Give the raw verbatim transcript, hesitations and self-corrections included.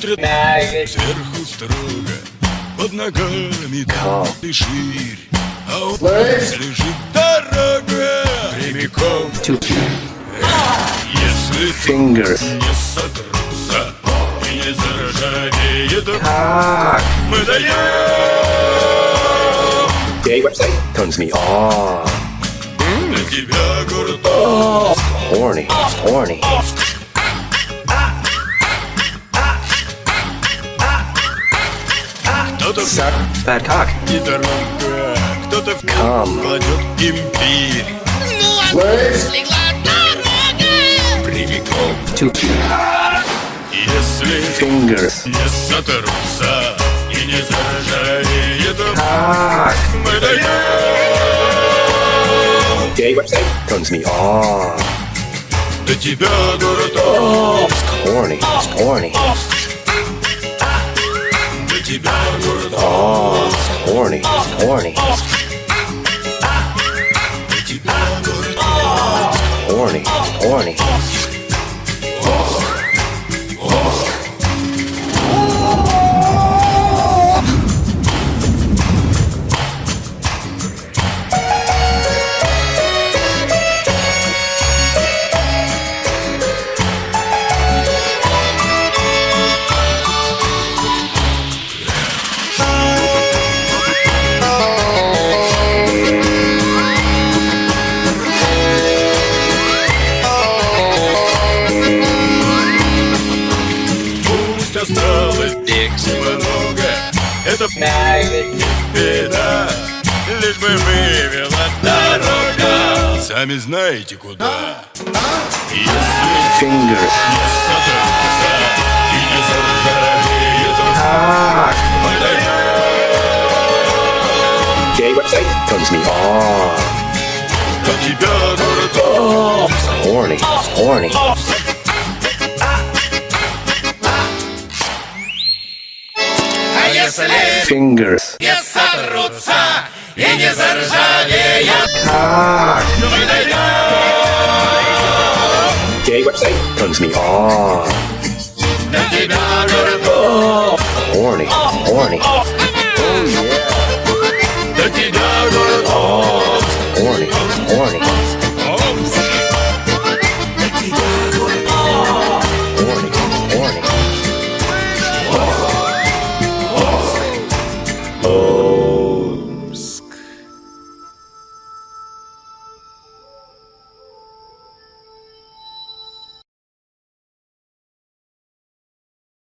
смотрят сверху строго, под ногами там и ширь, а у нас лежит дорога прямиком. Если Fingers. не сотрутся и не заржавеет, мы даем. Gay website turns me on. Для тебя город oh. Horny, horny. Кто-то Suck that cock. и дорога, кто-то в Come. кладет имбирь прямиком. To Если fingers. не сотрутся и не заржавеет, Cock. мы даем. Gay website turns me on. Для тебя город oh. Horny, horny. Для тебя город Oh, horny, horny. Для тебя город Horny, horny. Пусть осталось много, это не беда, лишь бы вывела дорога, сами знаете куда. Если Fingers. не сотрутся и не заржавеет, Cock. мы даем. Gay website turns me on. Для тебя город oh. Horny, horny. А если Fingers. не сотрутся и не заржавеют, Cock. мы даем. Gay website turns me on. Для тебя город oh. Horny, horny. Для тебя город Horny, horny.